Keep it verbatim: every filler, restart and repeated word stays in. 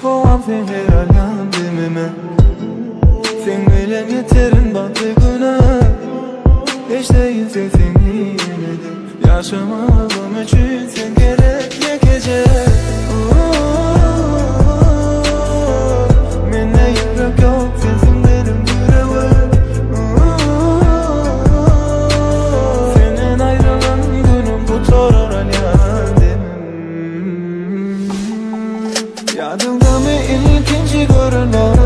Bu an sen her yandım. Sen öyle yeterin batı güne. Hiç değilse seni yemedim. Yaşamalım için sen gerek ne gece. Menne yürek yok sensin benim yüreğim. Senin ayrılan günüm bu toraran yandım. Yadımda mı ikinci görünen